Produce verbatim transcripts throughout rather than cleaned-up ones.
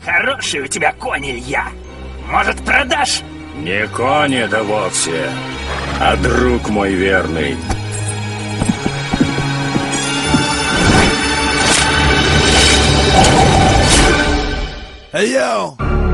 Хороший у тебя конь, Илья. Может, продашь? Не конь да вовсе, а друг мой верный. Йоу!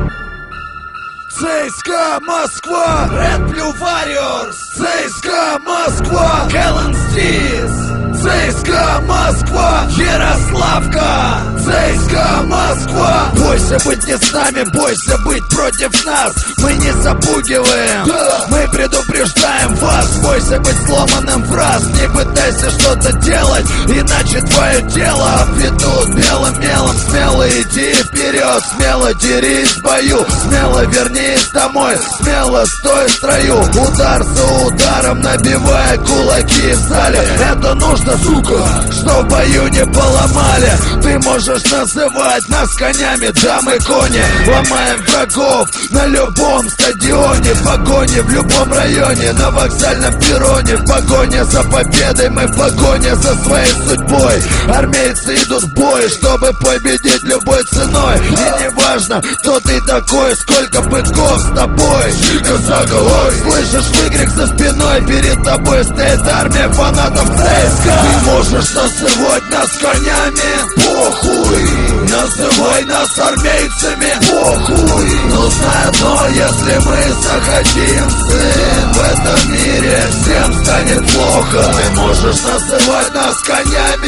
ЦСКА Москва! Red Blue Warriors! ЦСКА Москва! Кэлен Стрис! ЦСКА Москва! Ярославка! ЦСКА Москва! Бойся быть не с нами, бойся быть против нас. Мы не запугиваем, да. Мы предупреждаем вас. Бойся быть сломанным в раз. Не пытайся что-то делать, иначе твое тело обведут белым мелом. Смело иди вперед, смело дерись в бою, смело вернись домой, смело стой в строю. Удар за ударом, набивая кулаки в зале. Это нужно, сука, что в бою не поломали. Ты можешь называть нас конями, да мы кони. Ломаем врагов на любом стадионе, в погоне в любом районе, на вокзальном перроне. В погоне за победой, мы в погоне за своей судьбой. Армейцы идут в бой, чтобы победить любой ценой. И не важно, кто ты такой, сколько быков с тобой. Чика за головой. Слышишь выкрик за спиной, перед тобой стоит армия фанатов ЦСКА. Ты можешь называть нас конями, похуй. Называй нас армейцами, похуй. Но знай одно, если мы захотим, сын, в этом мире всем станет плохо. Ты можешь называть нас конями,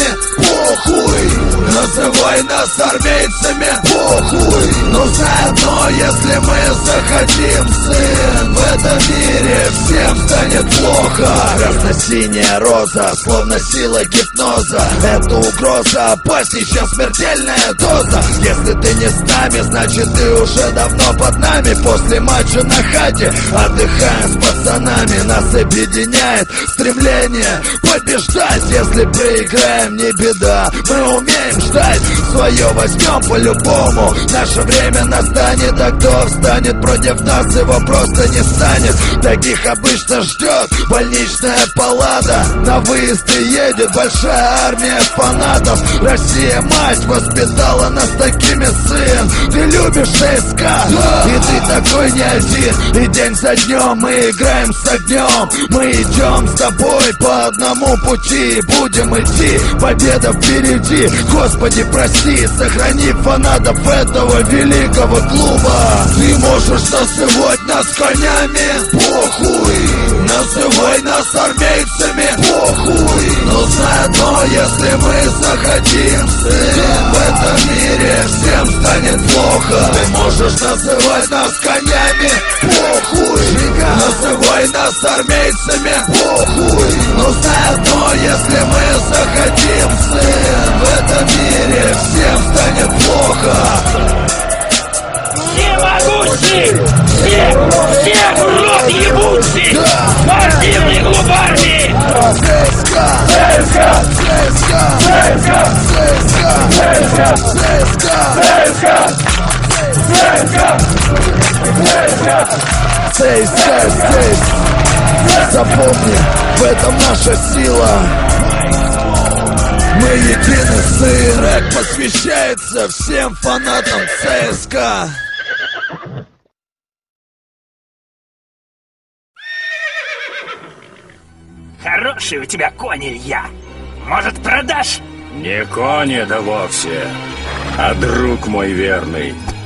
похуй. Называй нас армейцами, похуй. Но знай одно, если мы захотим, сын, в этом мире всем станет плохо. Красно-синяя роза, словно сила гипноза. Это угроза опасней, чем смертельная доза. Если ты не с нами, значит ты уже давно под нами. После матча на хате отдыхаем с пацанами. Нас объединяет стремление побеждать. Если проиграем, не беда, мы умеем ждать. Свое возьмем по-любому. Наше время настанет, а кто встанет против нас, его просто не станет. Таких обычно ждет больничная палата. На выезды едет большая армия фанатов. Россия, мать, воспитала нас такими, сын. Ты любишь ЦСКА, и ты такой не один. И день за днем мы играем с огнем. Мы идем с тобой по одному пути. Будем идти, победа впереди. Господи, прости, сохрани фанатов этого великого клуба. Ты можешь называть нас конями, похуй. Называй нас армейцами, похуй. Но знай одно, если мы захотим, сын, в этом мире всем станет плохо. Ты можешь называть нас конями, похуй. Называй нас армейцами, похуй. Но знай одно, если мы захотим, сын, в этом мире всем станет плохо. Всемогущий! Все, все урод ебучий! Спортивный клуб армии! ЦСКА! ЦСКА! ЦСКА! ЦСКА! ЦСКА! ЦСКА! ЦСКА! ЦСКА здесь! Запомни, в этом наша сила! Мы едины, сын! Трек посвящается всем фанатам ЦСКА! Хороший у тебя конь, Илья. Может, продашь? Не конь да вовсе, а друг мой верный.